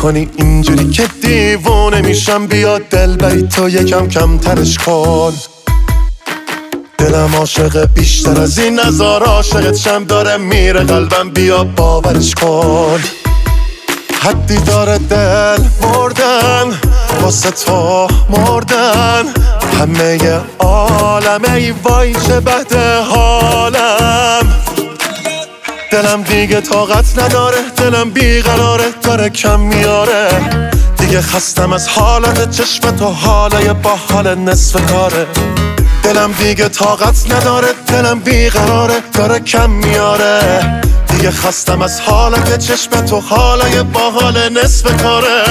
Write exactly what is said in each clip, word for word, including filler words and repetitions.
میکنی اینجوری که دیوونه میشم. بیا دل بری تو یکم کم ترش کن. دلم عاشق بیشتر از این نزار عاشقت شم. داره میره قلبم بیا باورش کن. حدی داره دل مردن واسه تو مردن. همه عالم ای وای چه بده حالم. دلم دیگه طاقت نداره، دلم بیقراره داره کم میاره. دیگه خستم از حالت چشم تو، حالای با حال نصف کاره. دلم دیگه طاقت نداره، دلم بیقراره داره کم میاره. دیگه خستم از حالت چشم تو، حالای با حال نصف کاره.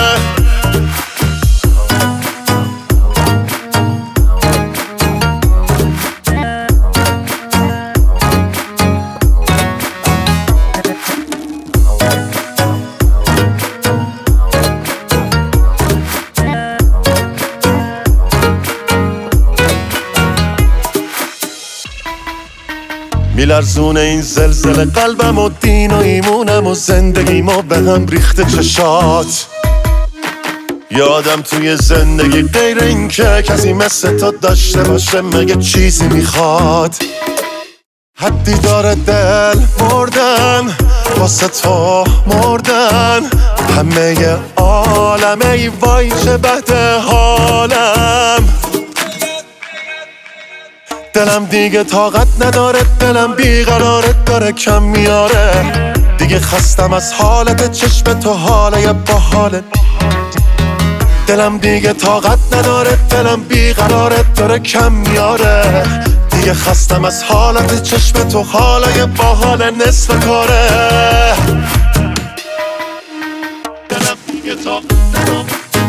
میلرزونه این زلزله قلبم و دین و ایمونم و زندگیم و به هم ریخته چشات. یادم توی زندگی غیر این که کسی مثل تو داشته باشه مگه چیزی میخواد. حدی داره دل مردن واسه تو مردن. همه عالم ای وای چه بده حالم. دلم دیگه طاقت نداره، دلم بیقراره داره کم میاره. دیگه خستم از حالت چشم تو، حالای با حالت. دلم دیگه طاقت نداره، دلم بیقراره داره کم میاره. دیگه خستم از حالت چشم تو، حالای با حال نصف کاره. دلم دیگه طاقت نداره.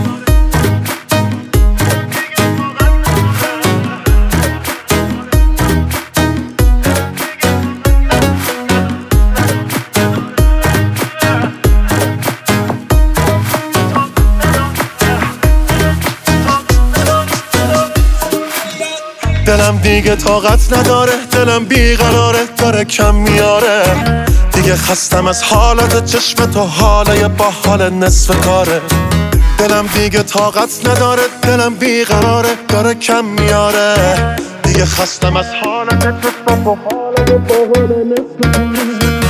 دلم دیگه طاقت نداره، دلم بیقراره داره کم میاره. دیگه خستم از حالت چشم تو، حالای با حال نصف کاره. دلم دیگه طاقت نداره، دلم بیقراره داره کم میاره. دیگه خستم از حالت چشم تو، حالای با حال نصف کاره.